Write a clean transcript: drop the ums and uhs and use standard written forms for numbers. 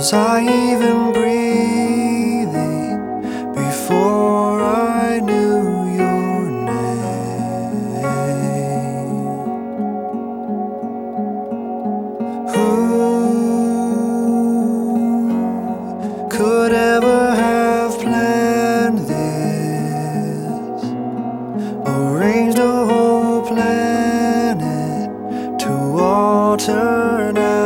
Was I even breathing before I knew your name? Who could ever have planned this? Arranged a whole planet to all turn out